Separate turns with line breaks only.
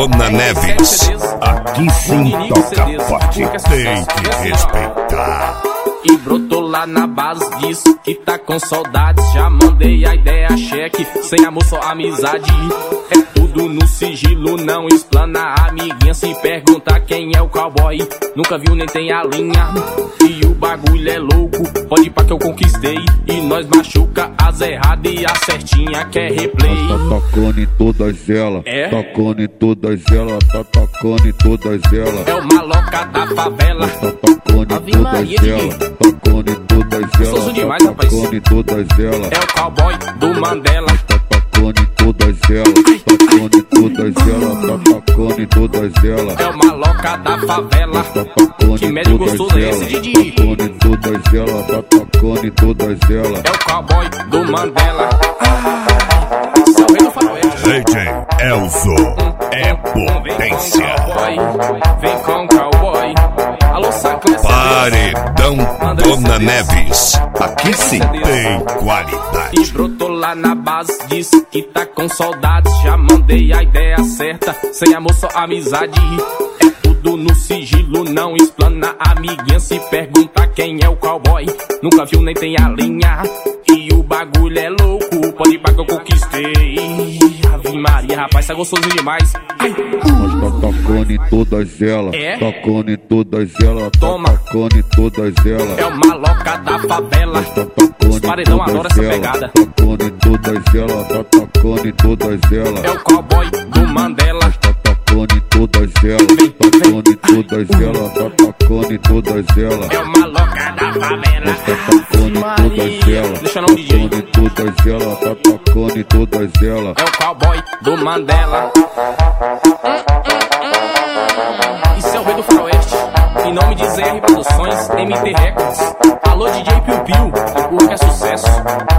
Dona Neves, aqui sim toca forte, tem que respeitar.
E brotou lá na base, disse que tá com saudades. Já mandei a ideia, cheque, sem amor só amizade. É tudo no sigilo, não explana. A amiguinha se pergunta quem é o cowboy, nunca viu nem tem a linha. E o bagulho é louco, pode ir pra que eu conquistei. E nós machuca as erradas e a certinha quer replay.
Tá tocando em todas elas, tocando em todas elas, tá tocando em todas elas.
É o maloca da favela,
tá tocando em todas elas, tocando em todas elas,
demais,
tá tocando em todas elas.
É o cowboy do Mandela,
tá tocando em todas elas, tocando em todas elas, tá tocando em todas elas.
É o maloca da favela,
tá tocando
que
em
médio
todas
gostoso é esse,
elas,
Didi?
tocando em todas elas, tá tocando em todas elas.
É o cowboy do Mandela, seu rei do faroeste.
DJ Elzo é potência.
Vem com cowboy, alô Saclessa.
Paredão Dona Neves, aqui sim tem qualidade.
E brotou lá na base, disse que tá com saudades. Já mandei a ideia certa, sem amor só amizade. É tudo no sigilo, não explana. A amiguinha se pergunta quem é o cowboy, nunca viu nem tem a linha. E o bagulho é louco, pode ir pra que eu conquistei. Ave Maria, rapaz, tá gostoso demais.
Nós tá tocando em todas elas, tocando em todas elas,
toma,
tocando em todas elas.
É o maloca da favela,
tá tocando
os paredão adora essa pegada.
Tocando em todas elas, tá tocando em todas elas.
É o cowboy do Mandela,
tá tocando em todas elas, tocando em todas elas, tá tocando em todas elas.
É o maloca da favela,
tá tocando em todas elas,
deixa eu não DJ.
Tocando em todas elas, tá tocando em todas elas.
É o cowboy do Mandela. Isso é o rei do faroeste, em nome de ZR Produções, MT Records. Alô DJ Piu Piu, o que é sucesso.